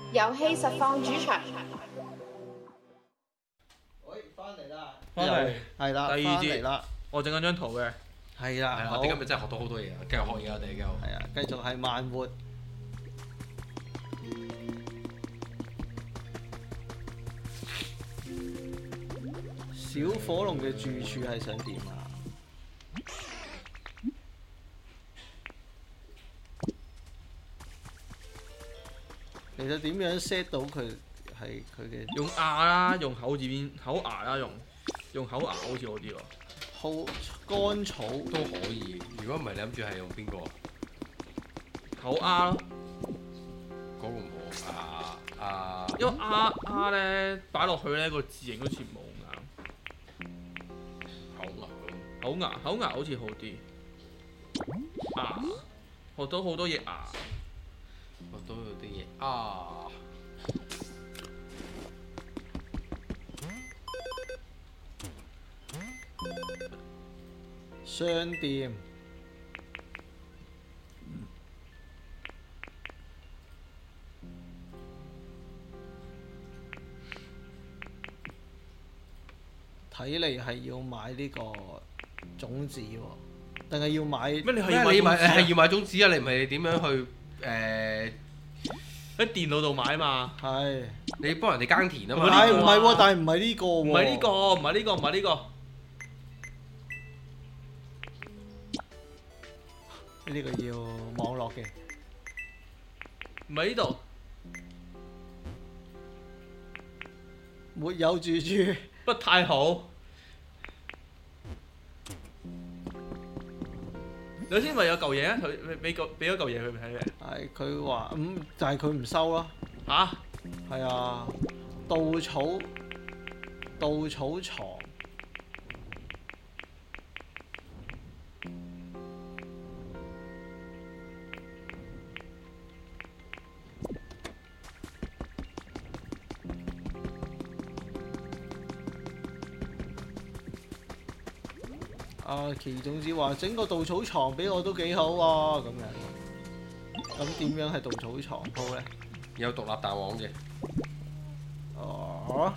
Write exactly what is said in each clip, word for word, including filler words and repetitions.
遊戲實況主場。 喂，翻嚟啦， 翻嚟係啦， 第二節翻嚟啦， 我整緊張圖嘅， 係啦， 係啊！ 好我哋今日真係學到好多嘢啊！繼續學嘢啊！我哋繼續。 係啊，繼續係慢活。小火龍嘅住處係想點啊？其實點樣 set 到佢係佢嘅用牙啦，用口字邊口牙啦，用用口牙好似好啲喎。 好乾草都可以。如果唔係，你諗住係用邊個？ 口牙咯， 嗰個唔好啊啊！ 因為牙牙咧擺落去咧個字形好似冇硬， 口牙咁。 口牙口牙好似好啲。牙學到好多嘢牙， 學到有啲嘢啊！ 商店。睇嚟係要買呢個種子喎，定係要買？ 咩你係咩？你買要買種子啊係要買種子啊？你唔係點樣去誒？ 喺電腦度買嘛？ 係。 你幫人哋耕田啊唔嘛？ 係唔係喎，但係唔係呢個喎。 唔係呢個，唔係呢個，唔係呢個。 呢個要網絡嘅。 唔係呢度， 沒有住處。 不太好。你先咪有嚿嘢啊？佢俾俾個俾咗嚿嘢佢睇嘅。 係佢話咁，就係佢唔收咯。 嚇？ 係啊，稻草稻草床。啊！奇種子話整個稻草床俾我都幾好喎，咁樣。咁點樣係稻草床鋪咧？ 有獨立彈簧嘅。 哦。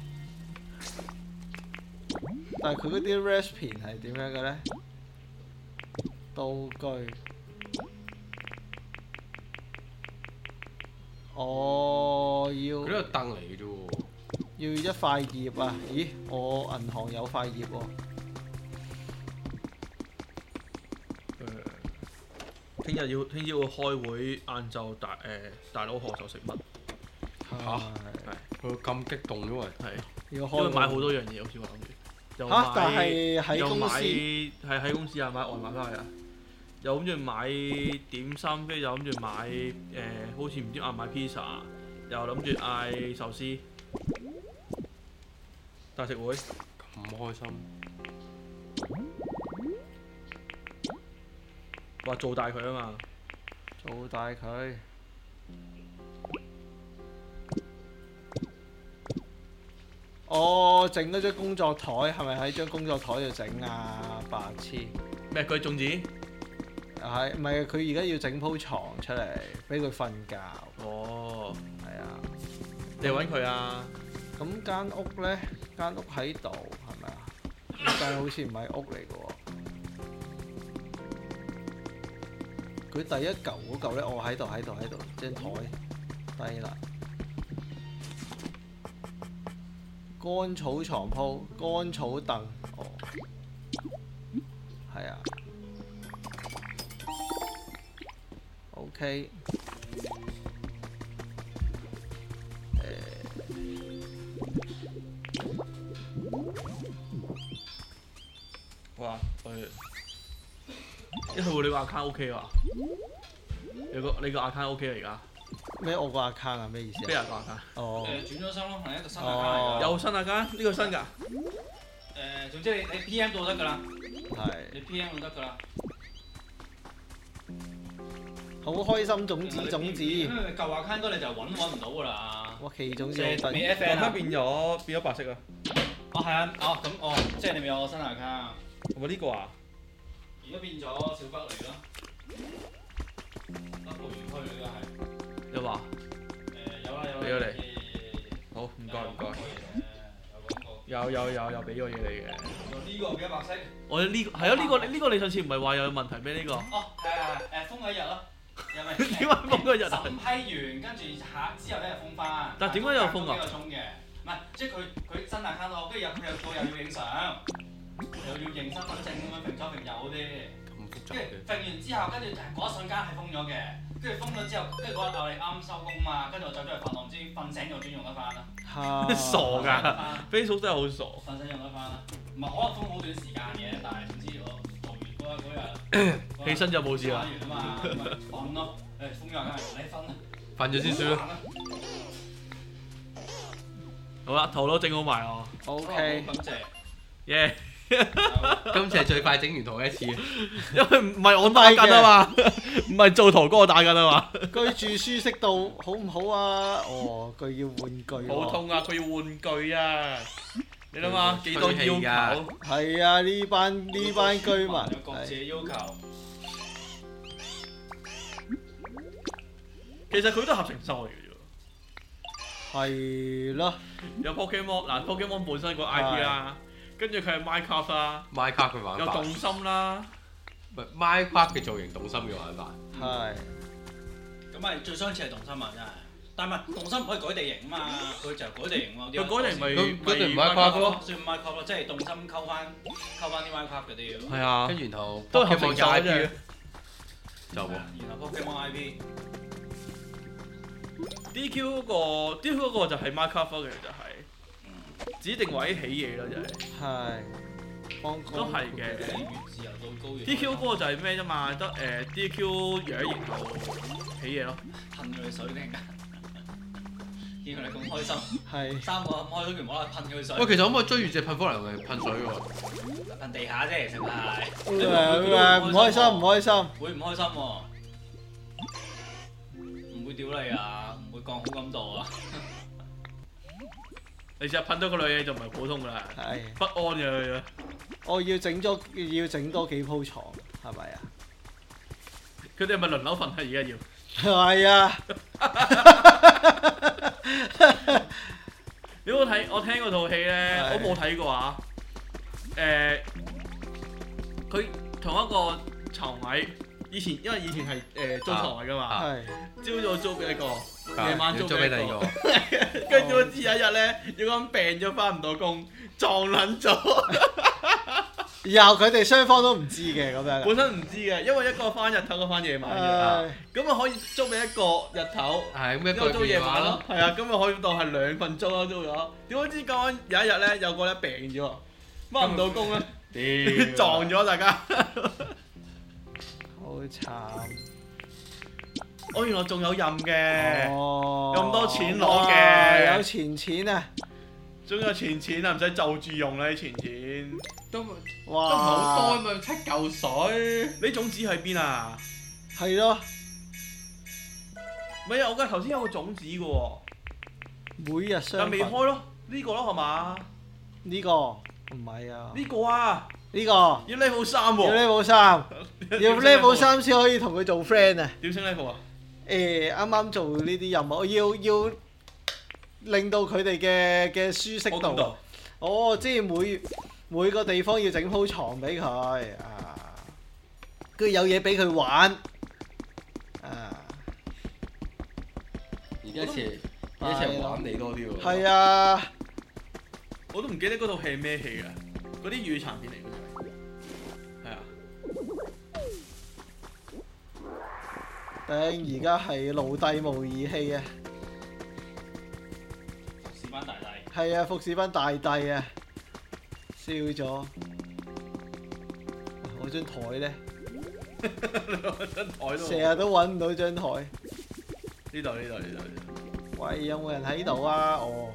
但係佢嗰啲 recipe 係點樣嘅咧？道具。哦，要佢呢個凳嚟嘅啫喎。 要一塊葉啊！咦，我銀行有塊葉喎。 聽日要聽日要開會，晏晝大誒、呃、大佬賀就食乜？ 嚇！ 係佢咁激動因為係， 要開因為買好多樣嘢，好似我諗住。又嚇！但買係喺又買公司係喺公司啊，買外賣翻去啊。又諗住買點心，跟住又諗住買誒、呃，好似唔知嗌買 pizza，又諗住嗌壽司。大食會咁開心。 話做大佢啊嘛， 做大佢。哦，整嗰張工作台係咪喺張工作台度整啊？白痴！ 咩佢種子？ 係唔係佢而家要整鋪床出嚟俾佢瞓覺？ 哦， 係啊。 你揾佢啊？ 咁間屋咧，間屋喺度係咪啊？但係好似唔係屋嚟嘅喎。佢第一嚿嗰嚿咧，我喺度喺度喺度，張台低啦。乾草床鋪，乾草凳，哦，係啊。OK。 哇！佢一去你個 account OK 喎？你個你個 account OK 嚟㗎？ 咩？我個 account 啊？咩意思啊？ 咩人個 account？ 哦。 誒轉咗新咯，係一個新 account 哦嚟㗎。 有新 account？呢個新㗎？ 誒，總之你你 P M 到得㗎啦， 係。 你 P M 到得㗎啦。 好開心種子種子。 因為舊 account 多你就揾揾唔到㗎啦。 哇！奇種子即係未好得意。 F N 啊？ 變咗變咗白色啊！ 哦係啊，哦咁哦，即係你咪有個新 account。 係咪呢個啊？ 而家變咗小北嚟咯，北部園區呢個係。 又話誒有啦有該唔該。 有有有有俾個嘢你嘅。 呢個變咗白色。 我呢個係啊，呢個呢個你上次唔係話有問題咩？呢個哦，係係誒封咗一日咯，因為點解封咗一日啊？ 審批完，跟住下之後咧就封翻。 但係點解有封啊？ 幾個鐘嘅，唔係即係佢佢新大卡咯，跟住有佢有個又要影相，又要認身份證咁樣揈左揈右嗰啲。跟住揈完之後，跟住嗰一瞬間係封咗嘅，跟住封咗之後，跟住嗰日我哋啱收工嘛，跟住我走咗去發浪，唔知瞓醒咗先用得翻啦。 傻㗎 ，Facebook 真係好傻。 瞓醒用得翻啦，唔係可能封好短時間嘅，但係唔知我做完嗰日嗰日起身就冇事啦。 玩完啊嘛，咪瞓咯，誒封咗梗係你瞓啦， 瞓咗先算啦。 好啦，圖都整好埋我。 O K， 感謝。 耶！ 今次係最快整完圖一次， 因為唔係我打緊啊嘛，唔係做圖哥打緊啊嘛。 居住舒適度好唔好啊？哦，佢要玩具喎。 好痛啊！佢要玩具啊！你諗下幾多要求？ 係啊，呢班呢班居民有各自嘅要求。 其實佢都係合成收嚟嘅啫。 係咯， 有 Pokemon 嗱 Pokemon 本身個 I P 啦，跟住佢係 Minecraft 啦， Minecraft 嘅玩法， 有動心啦， 唔係 Minecraft 嘅造型動心嘅玩法。 係。 咁咪最相似係動心啊，真係。但係唔係動心唔可以改地形啊嘛，佢就改地形喎。 佢改地咪咁嗰條咪 Minecraft 咯， 算 Minecraft 咯，即係動心溝翻溝翻啲 Minecraft 嗰啲。 係啊， 跟住然後都係合成 Pokemon 嘅 I 手 P 啫咧就冇。 然後 Pokemon I P。 D Q 嗰個 D Q 嗰個就係 Minecraft 嘅就係指定位起嘢咯，就係。 係。 都係嘅。 越自由度高越。 D Q 嗰個就係咩啫嘛？得誒 D Q 樣然後起嘢咯。 噴佢水定㗎？見佢哋咁開心。 係。 三個咁開心完冇啦，噴佢水。 喂，其實可唔可以追住隻噴火龍嚟噴水喎？ 噴地下啫，其實係。 誒唔開心唔開心。 會唔開心喎？唔會屌你啊！唔會降好感度啊！ 你試下噴到個女嘢就唔係普通㗎啦， 係。 不安嘅佢。 我要整咗要整多幾鋪床，係咪啊？ 佢哋係咪輪流瞓啊？而家要。 係啊。 你有冇睇？我聽嗰套戲咧，我冇睇過啊。誒，佢同一個床位，以前因為以前係誒租床位㗎嘛。 係。 朝早租俾一個，夜晚租租俾第二個。 跟住我知有一日咧，有個人病咗翻唔到工，撞撚咗。 然後佢哋雙方都唔知嘅咁樣。 本身唔知嘅，因為一個翻日頭，一個翻夜晚嘅。咁啊可以租俾一個日頭， 係咁一個租夜晚咯。 咯。 係啊，咁啊可以當係兩份租咯，租咗。點解知咁啱有一日咧，有個咧病咗，翻唔到工咧，屌撞咗大家。 好慘。 我原來仲有任嘅， 哦。 咁多錢攞嘅， 有錢錢啊！ 仲有錢錢啊，唔使就住用啦啲錢錢。 都都唔哇！ 好多咪七嚿水。 你種子喺邊啊？ 係咯， 唔係啊！我覺得頭先有個種子嘅喎， 每日雙但未開咯，呢個咯係嘛？ 呢個唔係啊， 呢個啊， 呢個要 level 三要喎， level 三，要 level 三先可以同佢做 friend 啊！ 點升 level 啊？ 誒，啱啱做呢啲任務，要要令到佢哋嘅嘅舒適度。哦，即係每每個地方要整鋪床俾佢啊，跟住有嘢俾佢玩啊。 而家似而家似玩你多啲喎。 係啊， 我都唔記得嗰套戲係咩戲㗎，嗰啲粵語殘片嚟嘅，係啊。 頂！而家係奴隸模擬器啊！ 服侍班大帝。 係啊，服侍班大帝啊！燒咗。我張台咧， 張台都成日都揾唔到張台。 呢度呢度呢度。 喂，有冇人喺度啊？哦，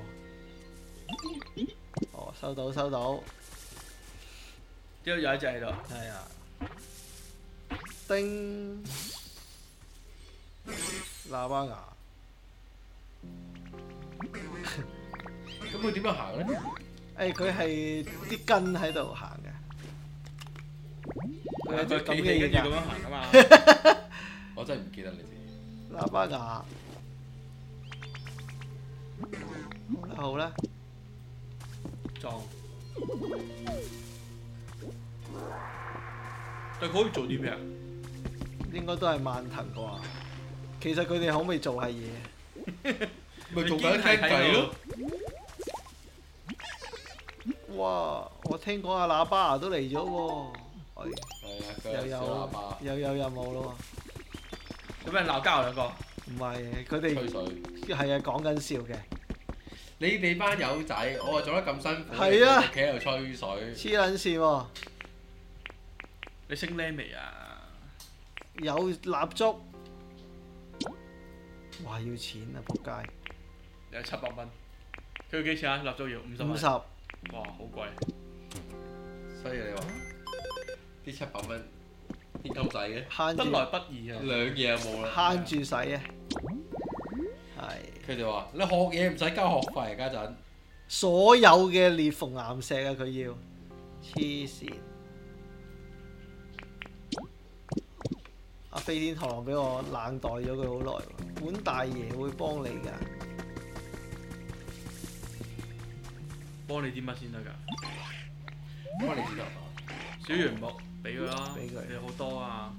哦，收到收到。 之後有一隻喺度。 係啊。叮。喇叭牙。 咁佢點樣行咧？ 誒，佢係啲根喺度行嘅。佢有隻咁嘅嘢㗎。 跟住咁樣行㗎嘛。 我真係唔記得你哋。 喇叭牙。 啦好啦， 撞。但係佢可以做啲咩啊？ 應該都係慢騰啩。其實佢哋可唔可以做下嘢？ 咪做緊傾偈咯。 哇！我聽講阿喇叭都嚟咗喎，係係啊，佢又係小喇叭有又有任務咯有咩人鬧交兩個？ 喎。唔係佢吹哋水。 係啊講緊笑嘅， 你哋班友仔，我話做得咁辛苦， 係啊企喺度吹水。 黐撚線喎！ 你升 level 未啊？ 有蠟燭，哇要錢啊！仆街， 有七百蚊。佢要幾錢啊？蠟燭要五十蚊。 五十哇，好貴。 所以你話啲七百蚊啲金仔嘅， 慳住得來不易啊！ 兩嘢就冇啦。 慳住使啊！係佢哋話：你學嘢唔使交學費，家陣。 所有嘅裂縫岩石啊！佢要黐線。阿飛天螳螂俾我冷待咗佢好耐喎，本大爺會幫你㗎。 幫你啲乜先得㗎？ 幫你剪頭髮。 小圓木俾佢啦， 俾佢你好多啊！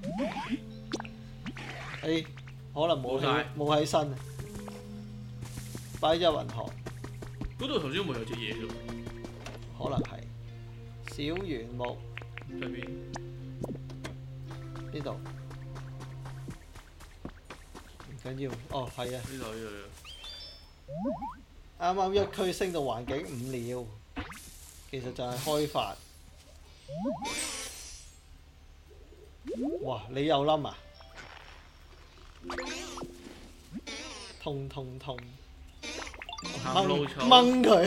誒、可能冇冇晒喺冇喺身啊，擺咗入銀行， 嗰度頭先冇有隻嘢啫喎， 可能係小圓木上面呢度，唔緊要，哦係啊， 呢度呢度。 啱啱一區升到環境五了，其實就係開發。哇！你又冧啊？痛痛痛！ 行路草掹佢！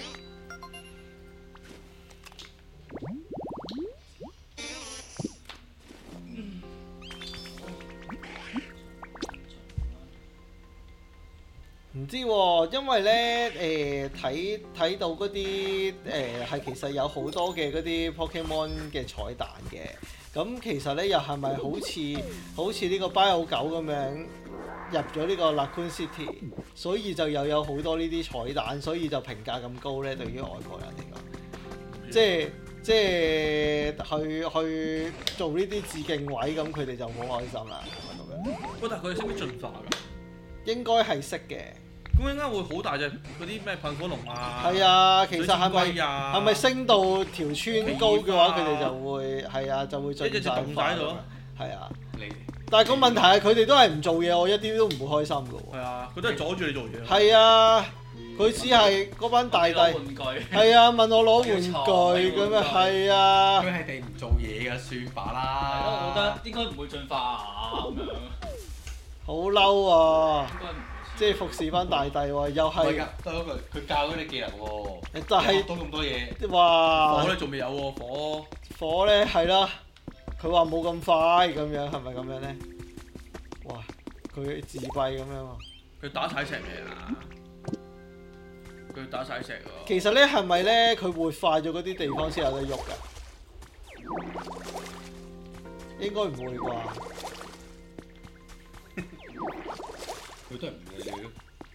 唔知喎，因為咧誒睇睇到嗰啲誒係其實有好多嘅嗰啲 Pokemon 嘅彩蛋嘅，咁其實咧又係咪好似好似呢個 Bio 九咁樣入咗呢個 Raccoon City，所以就又有好多呢啲彩蛋，所以就評價咁高咧對於外國人嚟講，即係即係去去做呢啲致敬位，咁佢哋就好開心啦，係咪咁樣？ 喂，但係佢哋識唔識進化㗎？ 應該係識嘅。 咁應該會好大隻嗰啲咩噴火龍啊？ 係啊，其實係咪水箭龜啊係咪升到條村高嘅話， 皮花佢哋就會係啊，就會進一隻隻化動晒喺度咯。 係啊， 你但係個問題係佢哋都係唔做嘢，我一啲都唔會開心嘅喎。 係啊，佢都係阻住你做嘢。 係啊，佢只係嗰班大帝玩具。 係啊，問我攞玩具咁啊，係啊， 佢係哋唔做嘢㗎，算罷係啦。 咯，我覺得應該唔會進化啊咁樣。 好嬲啊！ 應該唔會。 即係服侍班大帝喎，又係係㗎，都係嗰句，佢教咗你技能喎。 但係學到咁多嘢， 哇火咧仲未有喎，火火咧係啦，佢話冇咁快咁樣，係咪咁樣咧？哇！佢自閉咁樣喎。 佢打晒石未啊？佢打晒石喎。 其實咧係咪咧佢活化咗嗰啲地方先有得喐㗎？應該唔會啩？ 佢都係唔理你咯。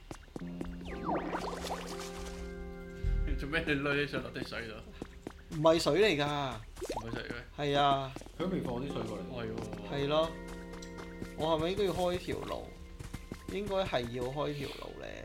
做咩你攆啲上落啲水度？ 唔係水嚟㗎， 唔係水咩？ 係啊， 佢都未放啲水過嚟。 係喎。 係咯。我係咪應該要開條路？應該係要開條路咧。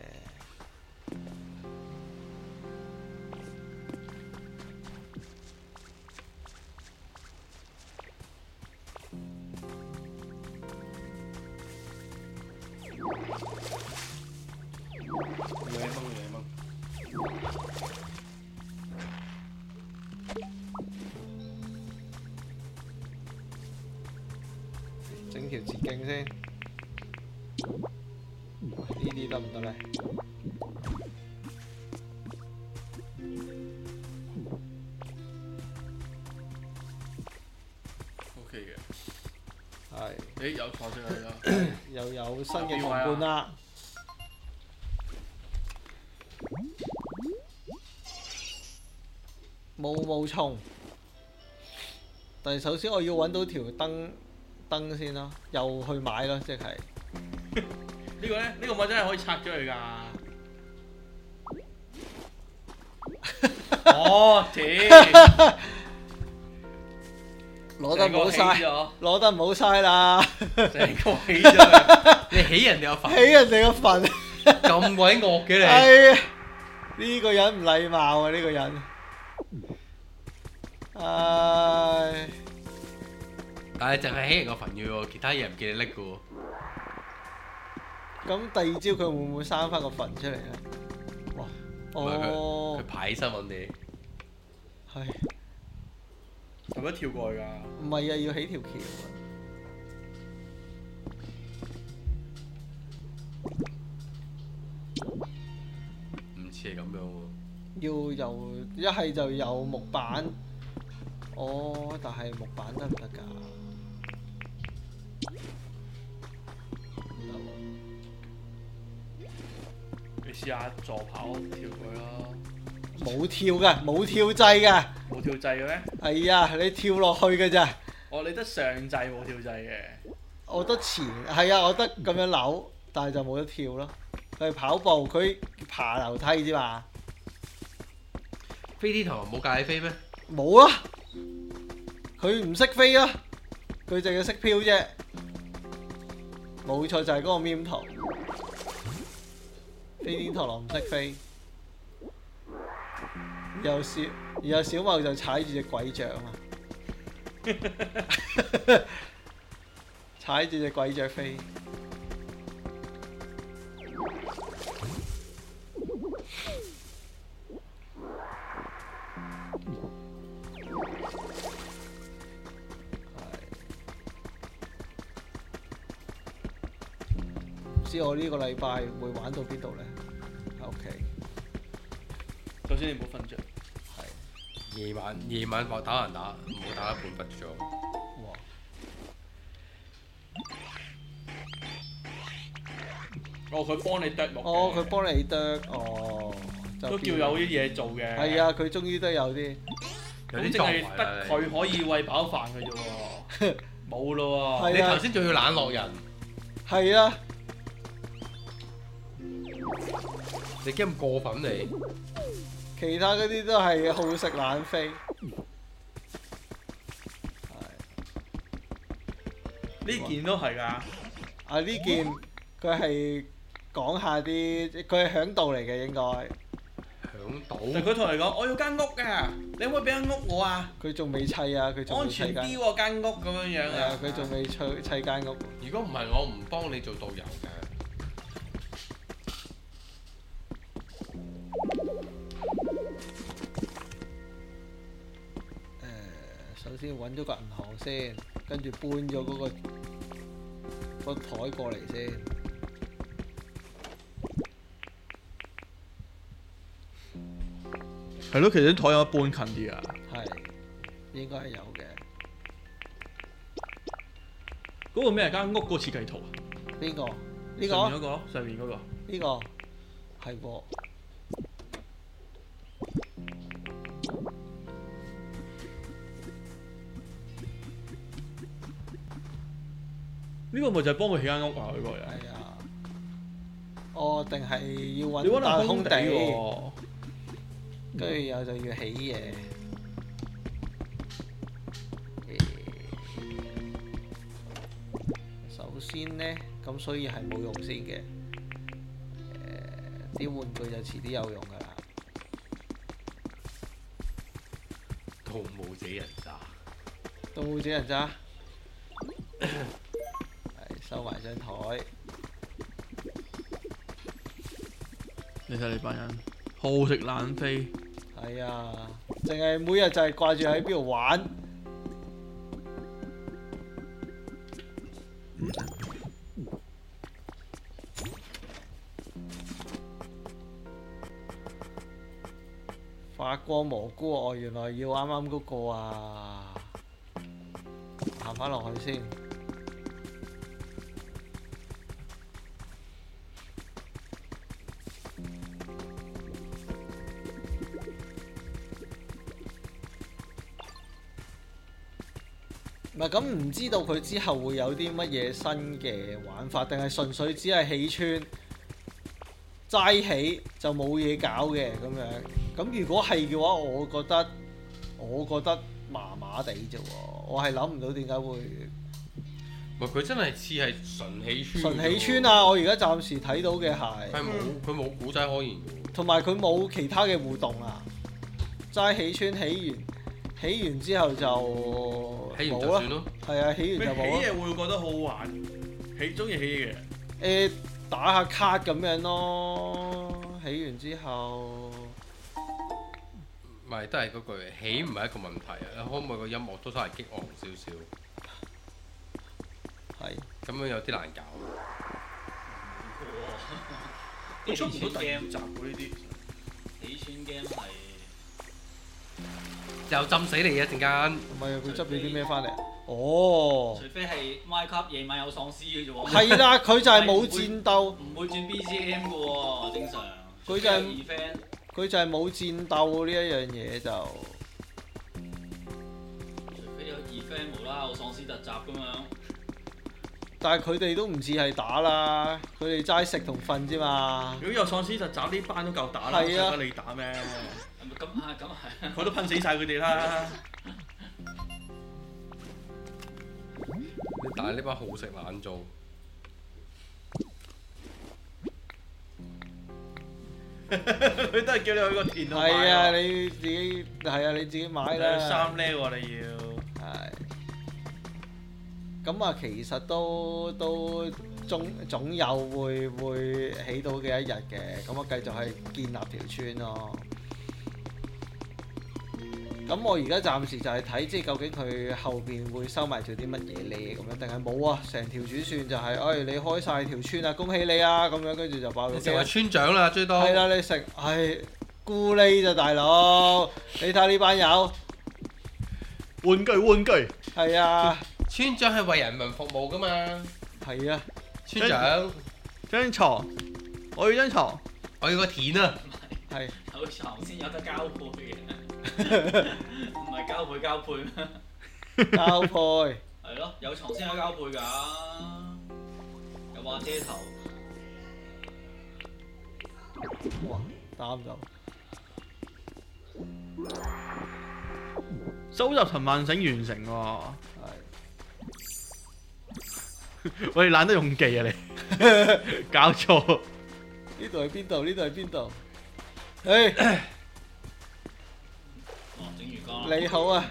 兩蚊兩蚊。 整條捷徑先，呢啲得唔得咧？ O K 嘅。 係。 誒有錯先係啦。 又有新嘅同伴啦。毛毛蟲，但係首先我要揾到條燈燈先啦，又去買啦，即係。 呢個咧，呢個我真係可以拆咗佢㗎。 哦，屌！ 攞得唔好嘥， 咗， 攞得唔好嘥啦， 成個起咗。 你起人哋個墳， 起人哋個墳， 咁鬼惡嘅你。 係啊，呢個人唔禮貌啊！呢個人，唉， 但係淨係起人個墳嘅喎，其他嘢唔記得拎嘅喎。 咁第二朝佢會唔會生翻個墳出嚟咧？哇！哦佢，排起身揾你。 係係咪跳過去㗎？ 唔係啊？要起條橋啊！ 唔似係咁樣喎。 要由一係就有木板，哦，但係木板得唔得㗎？ 你試下助跑跳過去啦。 冇跳㗎，冇跳掣㗎。 冇跳掣嘅咩？ 係啊，你跳落去嘅咋？ 哦，你得上掣冇跳掣嘅。 我得前係啊，我得咁樣扭，但係就冇得跳咯。佢係跑步，佢爬樓梯啫嘛。 飛天堂冇教你飛咩？ 冇啊！佢唔識飛啊，佢淨係識飄啫。冇錯，就係嗰個 meme 圖。飛天螳螂唔識飛，然後小然後小茂就踩住隻鬼掌啊！踩住隻鬼雀飛。唔知我呢個禮拜會玩到邊度呢？喺屋企。 首先你唔好瞓着。 係。 夜晚夜晚打打人打，唔好打一半瞓咗。 哇！ 哦，佢幫你剁落。 哦，佢幫你剁，哦。 都叫有啲嘢做嘅。 係啊，佢終於都有啲。 有啲淨係得佢可以餵飽飯嘅啫喎，冇咯喎。 係啊你頭先仲要冷落人， 係啊。 你驚咁過分你？ 其他嗰啲都係好食懶飛。 呢件都係㗎。 啊！呢件佢係講下啲，佢係響度嚟嘅應該。 響度。 但佢同你講：我要間屋㗎，你可唔可以俾間屋我啊？ 佢仲未砌啊！佢仲未安砌間。 全啲喎間屋咁樣樣係啊！佢仲未砌砌間屋。 如果唔係我唔幫你做導遊㗎。 首先揾咗個銀行先，跟住搬咗嗰、個、個台過嚟先。 係咯，其實啲台有得搬近啲啊。 係，應該係有嘅。 嗰個咩係間屋嗰個設計圖啊？ 邊個？呢、 上面嗰個？ 個咯，上面嗰個。 呢、個係喎。 呢個咪就係幫佢起間屋啊！嗰個人。 係啊。哦，定係要你揾揾大下空地空地， 喎。 跟住又就要起嘢。首先呢，咁所以係冇用先嘅。誒，啲玩具就遲啲有用㗎啦。 盜墓者人渣。 盜墓者人渣。係收埋張台。 你睇你班人好食懶飛。 係啊，淨係每日就係掛住喺邊度玩。發光蘑菇哦，原來要啱啱嗰個啊！行返落去先。唔係咁，唔知道佢之後會有啲乜嘢新嘅玩法，定係純粹只係起村齋起就冇嘢搞嘅咁樣。 咁如果係嘅話，我覺得我覺得麻麻地啫喎，我係諗唔到點解會唔係佢真係似係純喜村。 純喜村啊！我而家暫時睇到嘅係係冇佢冇古仔可言嘅喎。 同埋佢冇其他嘅互動啊！齋喜村起完，起完之後就起完就冇啦算。咯。 係啊，起完咩起就冇啦。 嘢會覺得好好玩，起中意起嘢嘅。 誒、打下卡咁樣咯，起完之後唔係都係嗰句，起唔係一個問題啊！你可唔可以個音樂都稍為激昂少少？ 係咁樣有啲難搞。 都出唔到第二集喎呢啲。 喜村 game 係又浸死你一陣間。 唔係佢執咗啲咩翻嚟？哦， 除非係 Minecraft 夜晚有喪屍嘅啫喎。 係啦，佢就係冇戰鬥， 唔會轉 B G M 嘅喎，正常。 佢就係除非有 event 佢就係冇戰鬥呢一樣嘢就。 除非有 event 無啦啦有喪屍突襲咁樣。 但係佢哋都唔似係打啦，佢哋齋食同瞓啫嘛。 如果有喪屍就找呢班都夠打啦， 係啊使得你打咩？ 係咪咁啊？咁係。 佢都噴死晒佢哋啦。 你打呢班好食懶做。 佢都係叫你去個田度買係啊， 喎。 你自己係啊，你自己買啦。 三呢喎你要。 係。咁啊，其實都都總總有會會起到嘅一日嘅，咁我繼續係建立條村咯。咁我而家暫時就係睇，即係究竟佢後邊會收埋咗啲乜嘢咧？咁樣定係冇啊？成條主線就係、是，哎，你開晒條村啊，恭喜你啊！咁樣跟住就爆到。 你成為村長啦，最多。 係啦，你食，唉，咕喱咋大佬？你睇下呢班友。 玩具玩具。 係啊。 村長係為人民服務噶嘛。 係啊。 村長。 張床，我要張床， 我要個田啊。 係。 有床先有得交配嘅。唔係交配交配咩？ 交配。 係咯，有床先有交配㗎。有瓦遮頭。 哇！打唔到。 收集藤蔓繩完成喎。 係。 我哋懶得用技啊你，搞錯。 呢度係邊度？呢度係邊度？誒。你好啊！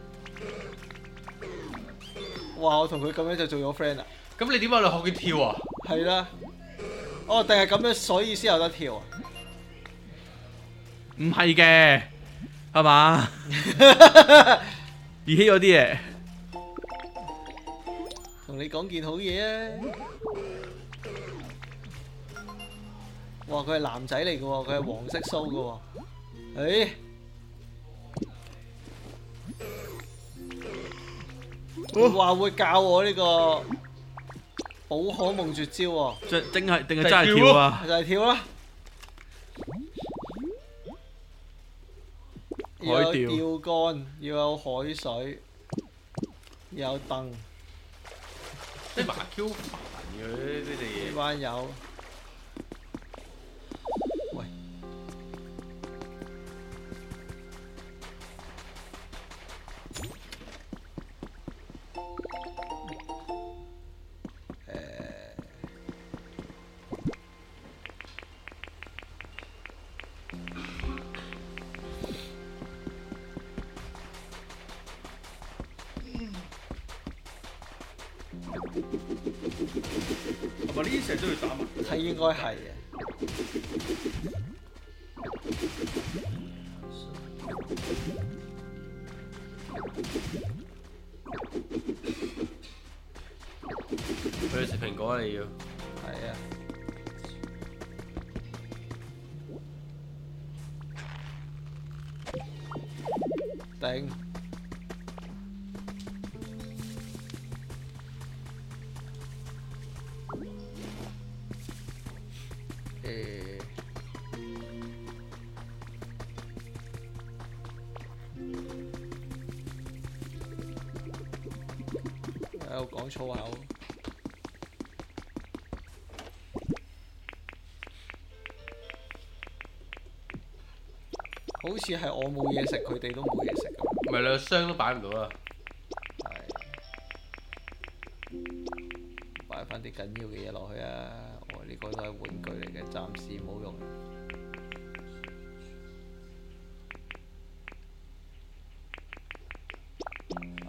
哇！我同佢咁樣就做咗 friend 啦。 咁你點解你學佢跳啊？ 係啦。哦，定係咁樣，所以先有得跳啊？ 唔係嘅，係嘛？兒戲嗰啲嘢。 同你講件好嘢啊！哇！佢係男仔嚟嘅喎，佢係黃色鬚嘅喎。誒。佢話會教我呢個寶可夢絕招喎， 即定係定係真係跳啊！ 就係跳啦！要有釣竿，要有海水，要有凳。 即係麻 Q 煩嘅呢啲嘢。 呢班友，喂。 係咪呢啲成日都要打埋？ 係應該係嘅。 佢哋食蘋果啊！你要。 係啊。頂。誒。喺度講粗口。 好似係我冇嘢食，佢哋都冇嘢食咁。 唔係兩箱都擺唔到啦。 係。擺翻啲緊要嘅嘢落去啊！我呢個都係玩具嚟嘅，暫時冇用。係。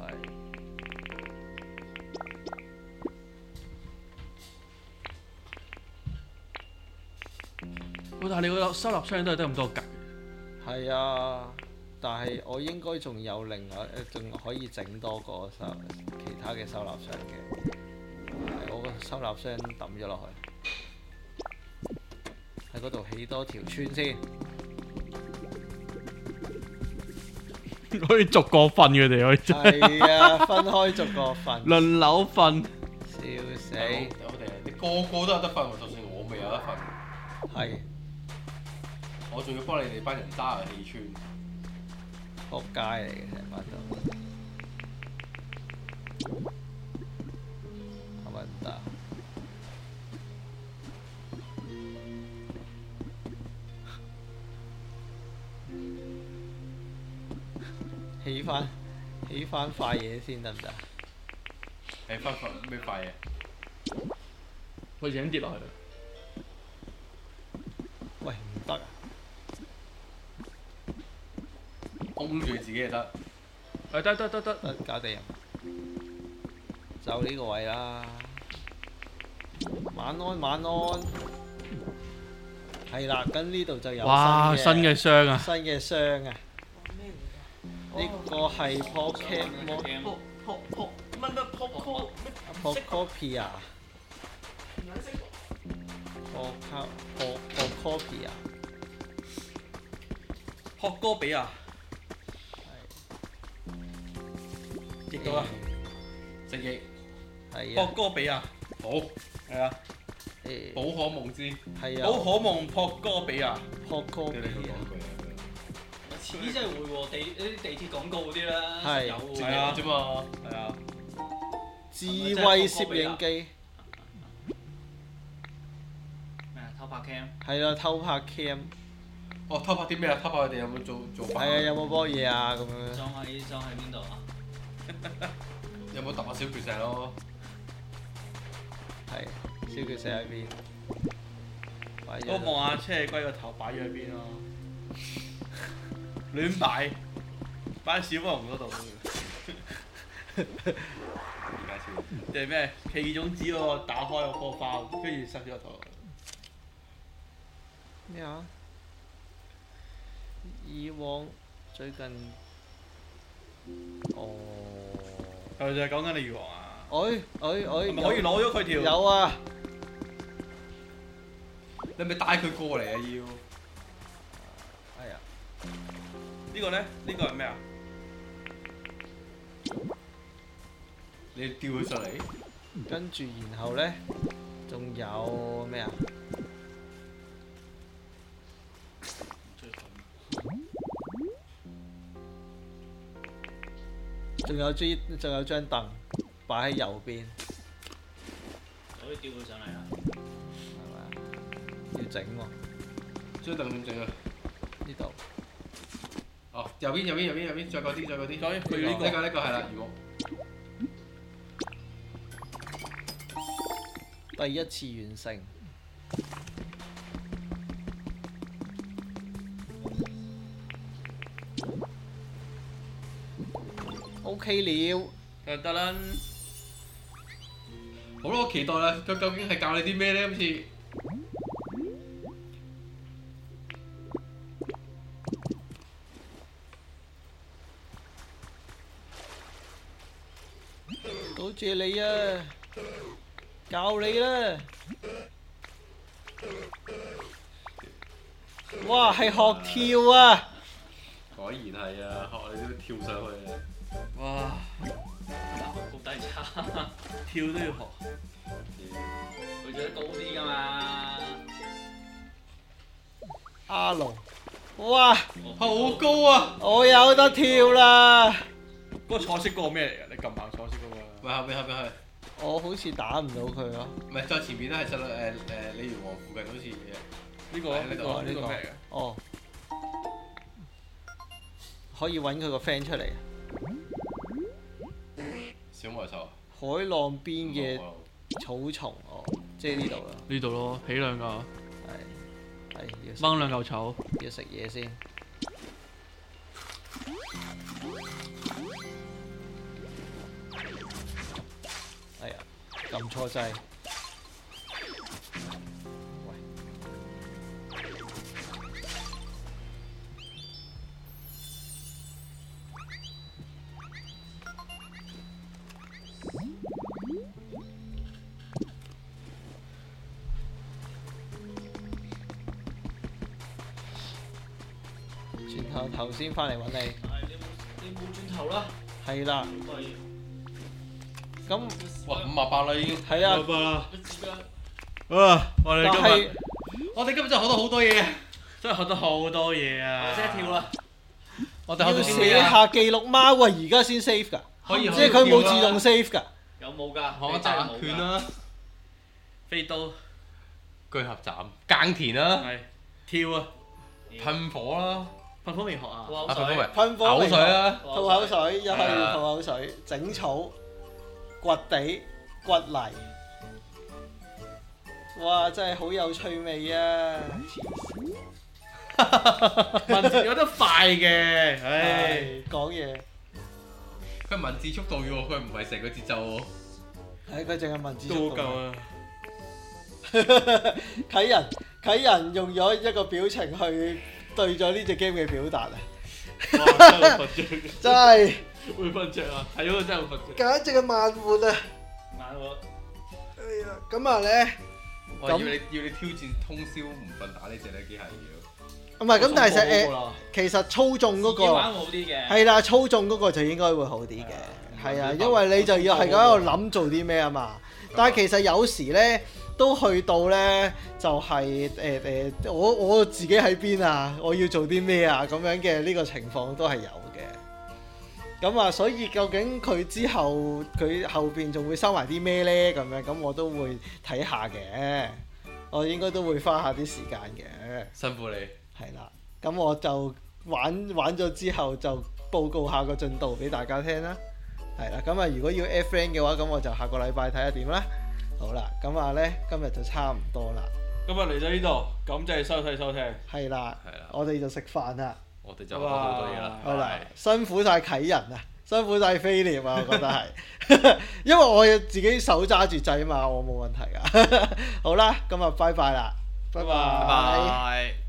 但係你個收納箱都係得咁多格。 係啊，但係我應該仲有另外誒，仲可以整多個收其他嘅收納箱嘅。我個收納箱抌咗落去，喺嗰度起多條村先。 可以逐個瞓佢哋可以。 係啊，分開逐個瞓。 輪流瞓。 笑死！ 我哋你個個都有得瞓喎，就算我未有得瞓。 係。 我仲要幫你哋班人揸去氣村。 仆街嚟嘅成班都。係咪唔得？起翻起翻塊嘢先得唔得？ 起翻塊咩塊嘢？ 我已經跌落去啦。 喂，唔得啊！ 擁住自己就得。 誒得得得得， 得搞掂。就呢個位啦。晚安晚安。係啦，咁呢度就有哇！新嘅箱啊！ 新嘅箱啊！呢個係 Pokemon 乜乜 Poco Pokopia Poco Pokopia 學哥比啊！譯到啦， 直譯。 係學啊， 哥比啊！ 好。 係啊， 誒寶可夢之。 係啊寶可夢學哥比啊！ Pokopia 似真係會喎，地啲地鐵廣告嗰啲啦， 係有喎。 係啊啫嘛，係啊。 智慧攝影機咩啊？偷拍 cam。 係啦，偷拍 cam 哦，偷拍啲咩啊？偷拍佢哋有冇做做飯？ 係啊，有冇波嘢啊咁樣？ 裝喺裝喺邊度啊？ 有冇揼下小巨石咯？ 係，小巨石喺邊？擺咗我望下車龜個頭擺咗喺邊咯，亂擺，擺喺小火龍嗰度。 而家先。 定係咩？奇異種子嗰個打開個波包，跟住塞咗個頭落去。 咩啊？以往最近，哦， 係咪就係講緊你魚王啊？ 哎哎哎， 係咪可以攞咗佢條？ 有啊！ 你係咪帶佢過嚟啊？要。 係啊。 呢個咧？呢個係咩啊？ 你吊佢上嚟。 跟住然後咧，仲有咩啊？仲有張仲有張凳擺喺右邊， 可以吊佢上嚟啊！ 係咪啊？要整喎， 張凳點整啊？ 呢度哦，右邊右邊右邊右邊，再嗰啲再嗰啲。 再佢呢個呢個呢個係啦，魚木。 第一次完成。OK 了， 就得啦。 好啦，我期待啦，佢究竟係教你啲咩咧？今次多謝你啊！教你啦！哇，係學跳啊！ 果然係啊，學你都跳上去啊！ 哇！ 高低差， 跳都要學。 佢做得高啲㗎嘛。 阿龍，哇！ 好高啊！ 我有得跳啦！ 嗰個彩色嗰個咩嚟㗎？你撳下彩色嗰個。 喂，後邊後邊係， 我好似打唔到佢咯。 唔係再前面咧係實誒誒鯉魚王附近好似嘅。 呢個呢個呢個咩嚟㗎？ 哦， 可以揾佢個 friend 出嚟。 小魔獸。 海浪邊嘅草叢哦，即係呢度啦。 呢度咯，起兩個， 係係要食掹兩嚿草。 要食嘢先。哎呀，撳錯掣。轉頭頭先翻嚟揾你。 係你冇你冇轉頭啦。 係啦。咁哇，五啊八啦已經。 係啊。 啦。 乜哇！我哋但今日係我哋今日真係學到好多嘢，真係學到好多嘢啊！ 我即係跳啦。 我哋學要到啲咩啊？ 寫下記錄嗎？喂，而家先 save 㗎， 可以即係佢冇自動 save 㗎。 有冇㗎？ 可打拳啦， 飛刀巨俠斬，耕田啦， 係跳啊！ 噴火啦， 噴火未學啊？ 啊噴火未？ 噴火口水啦， 吐口水，又係係啊吐口水，整草、掘地、掘泥，哇！真係好有趣味啊！ 文字有得快嘅，唉， 講嘢， 佢文字速度嘅喎，佢唔係成個節奏喎。 係佢淨係文字都速度。 好夠啊！ 啟人，啟人用咗一個表情去對咗呢隻 game 嘅表達啊！ 哇！真係會瞓着， 真係會瞓着啊！睇咗真係會瞓着。 簡直係慢活啊！ 慢喎。 哎呀，咁啊咧， 我要你要你挑戰通宵唔瞓打呢只咧機械要。 唔係咁，但係實誒， 誒， 其實操縱嗰個自己玩會好啲嘅。 係啦，操縱嗰個就應該會好啲嘅。係啊，因為你就要係咁喺度諗做啲咩啊嘛。但係其實有時咧，都去到咧，就係誒誒，我我自己喺邊啊，我要做啲咩啊，咁樣嘅呢個情況都係有嘅。咁啊，所以究竟佢之後佢後邊仲會收埋啲咩咧？咁樣咁我都會睇下嘅。我應該都會花下啲時間嘅。 辛苦你。 係啦，咁我就玩玩咗之後就報告下個進度俾大家聽啦。係啦，咁啊如果要 add friend 嘅話，咁我就下個禮拜睇下點啦。好啦，咁啊咧今日就差唔多啦。 今日嚟到呢度，感謝收睇收聽。 係啦， 係啦我哋就食飯啦。 我哋就學到好多嘢啦。 好啦係， 辛苦晒啟人啊，辛苦晒飛廉啊，我覺得係，因為我要自己手揸住掣嘛，我冇問題㗎。好啦，咁啊拜拜啦，拜拜。 拜拜。